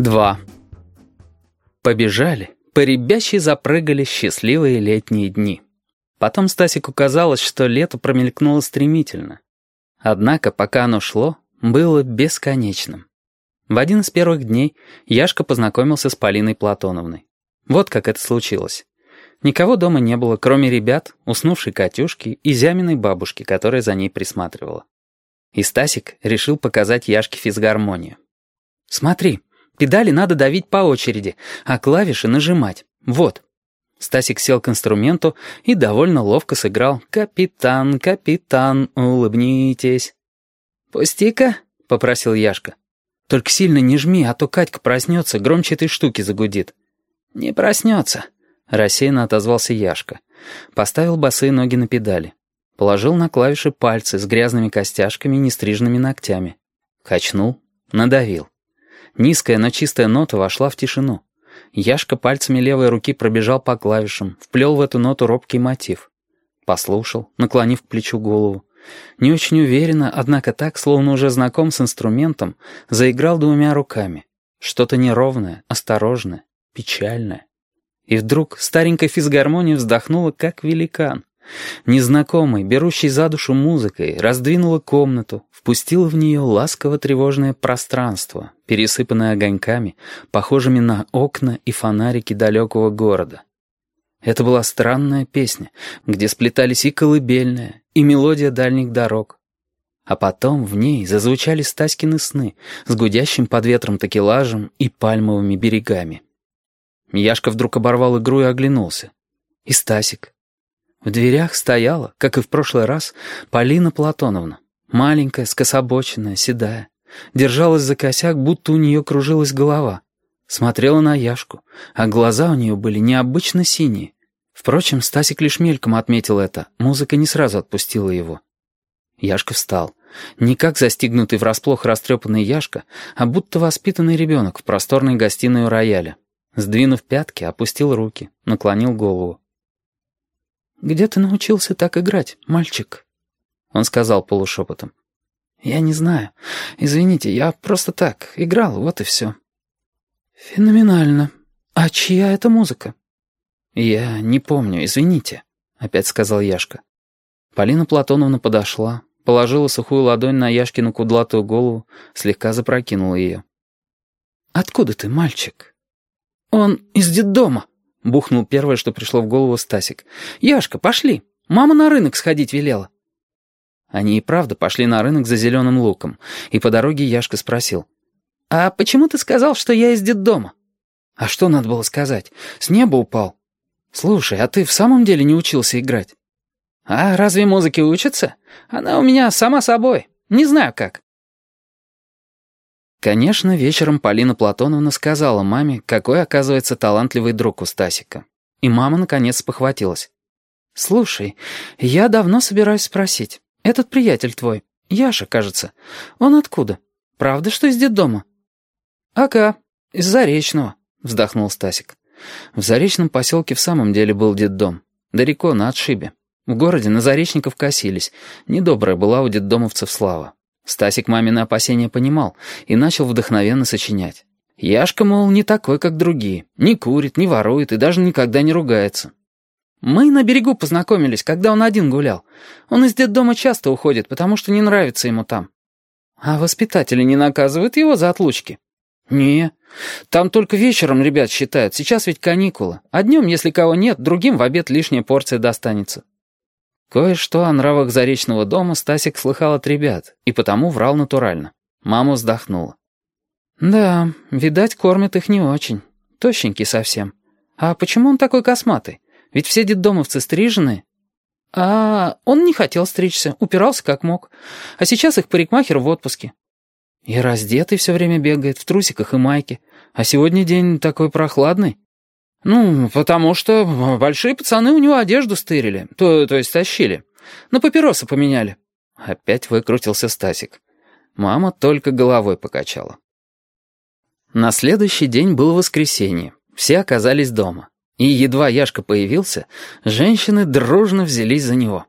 2. Побежали, поребячьи запрыгали счастливые летние дни. Потом Стасику казалось, что лето промелькнуло стремительно. Однако, пока оно шло, было бесконечным. В один из первых дней Яшка познакомился с Полиной Платоновной. Вот как это случилось. Никого дома не было, кроме ребят, уснувшей Катюшки и Зяминой бабушки, которая за ней присматривала. И Стасик решил показать Яшке физгармонию. «Смотри, педали надо давить по очереди, а клавиши нажимать. Вот». Стасик сел к инструменту и довольно ловко сыграл «Капитан, капитан, улыбнитесь». «Пусти-ка», — попросил Яшка. «Только сильно не жми, а то Катька проснется, громче этой штуки загудит». «Не проснется», — рассеянно отозвался Яшка. Поставил босые ноги на педали. Положил на клавиши пальцы с грязными костяшками и нестриженными ногтями. Качнул, надавил. Низкая, но чистая нота вошла в тишину. Яшка пальцами левой руки пробежал по клавишам, вплел в эту ноту робкий мотив. Послушал, наклонив к плечу голову. Не очень уверенно, однако так, словно уже знаком с инструментом, заиграл двумя руками. Что-то неровное, осторожное, печальное. И вдруг старенькая физгармония вздохнула, как великан. Незнакомый, берущий за душу музыкой, раздвинула комнату, впустила в нее ласково-тревожное пространство, пересыпанное огоньками, похожими на окна и фонарики далекого города. Это была странная песня, где сплетались и колыбельная, и мелодия дальних дорог. А потом в ней зазвучали Стаськины сны с гудящим под ветром такелажем и пальмовыми берегами. Яшка вдруг оборвал игру и оглянулся. И Стасик. В дверях стояла, как и в прошлый раз, Полина Платоновна. Маленькая, скособоченная, седая. Держалась за косяк, будто у нее кружилась голова. Смотрела на Яшку, а глаза у нее были необычно синие. Впрочем, Стасик лишь мельком отметил это. Музыка не сразу отпустила его. Яшка встал. Не как застигнутый врасплох растрепанный Яшка, а будто воспитанный ребенок в просторной гостиной у рояля. Сдвинув пятки, опустил руки, наклонил голову. «Где ты научился так играть, мальчик?» Он сказал полушепотом. «Я не знаю. Извините, я просто так играл, вот и все». «Феноменально. А чья это музыка?» «Я не помню, извините», — опять сказал Яшка. Полина Платоновна подошла, положила сухую ладонь на Яшкину кудлатую голову, слегка запрокинула ее. «Откуда ты, мальчик?» «Он из детдома», — бухнул первое, что пришло в голову Стасик. «Яшка, пошли! Мама на рынок сходить велела». Они и правда пошли на рынок за зеленым луком, и по дороге Яшка спросил. «А почему ты сказал, что я из детдома?» «А что надо было сказать? С неба упал». «Слушай, а ты в самом деле не учился играть?» «А разве музыке учатся? Она у меня сама собой. Не знаю как». Конечно, вечером Полина Платоновна сказала маме, какой, оказывается, талантливый друг у Стасика. И мама, наконец, спохватилась. «Слушай, я давно собираюсь спросить. Этот приятель твой, Яша, кажется, он откуда? Правда, что из детдома?» «Ага, из Заречного», — вздохнул Стасик. В Заречном поселке в самом деле был детдом. Далеко, на отшибе. В городе на заречников косились. Недобрая была у детдомовцев слава. Стасик мамины опасения понимал и начал вдохновенно сочинять. Яшка, мол, не такой, как другие. Не курит, не ворует и даже никогда не ругается. Мы на берегу познакомились, когда он один гулял. Он из детдома часто уходит, потому что не нравится ему там. А воспитатели не наказывают его за отлучки? Не, там только вечером ребят считают, сейчас ведь каникулы. А днем, если кого нет, другим в обед лишняя порция достанется. Кое-что о нравах Заречного дома Стасик слыхал от ребят, и потому врал натурально. Мама вздохнула. «Да, видать, кормят их не очень. Тощенький совсем. А почему он такой косматый? Ведь все детдомовцы стрижены». «А он не хотел стричься, упирался как мог. А сейчас их парикмахер в отпуске. И раздетый все время бегает, в трусиках и майке. А сегодня день такой прохладный». «Ну, потому что большие пацаны у него одежду стырили, то есть тащили. На папиросы поменяли». Опять выкрутился Стасик. Мама только головой покачала. На следующий день было воскресенье. Все оказались дома. И едва Яшка появился, женщины дружно взялись за него.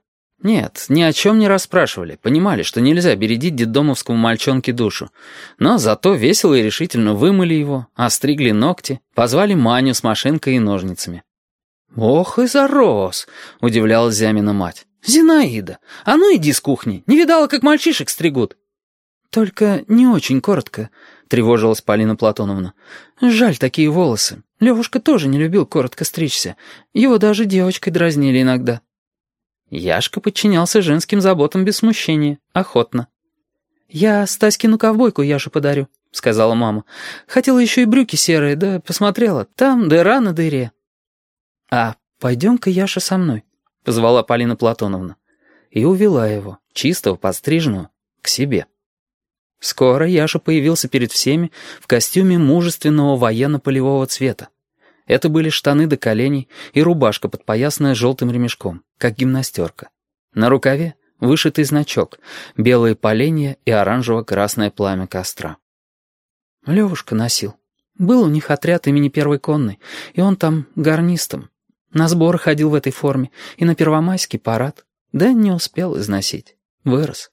Нет, ни о чем не расспрашивали, понимали, что нельзя бередить детдомовскому мальчонке душу. Но зато весело и решительно вымыли его, остригли ногти, позвали Маню с машинкой и ножницами. «Ох и зарос!» — удивлялась Зямина мать. «Зинаида, а ну иди с кухни, не видала, как мальчишек стригут?» «Только не очень коротко», — тревожилась Полина Платоновна. «Жаль такие волосы. Левушка тоже не любил коротко стричься. Его даже девочкой дразнили иногда». Яшка подчинялся женским заботам без смущения, охотно. «Я Стаськину ковбойку Яше подарю», — сказала мама. «Хотела еще и брюки серые, да посмотрела. Там дыра на дыре». «А пойдем-ка, Яша, со мной», — позвала Полина Платоновна. И увела его, чистого, подстриженного, к себе. Скоро Яша появился перед всеми в костюме мужественного военно-полевого цвета. Это были штаны до коленей и рубашка, подпоясанная желтым ремешком, как гимнастерка. На рукаве вышитый значок, белые поленья и оранжево-красное пламя костра. Левушка носил. Был у них отряд имени Первой конной, и он там гарнистом. На сборы ходил в этой форме и на первомайский парад. Да не успел износить. Вырос.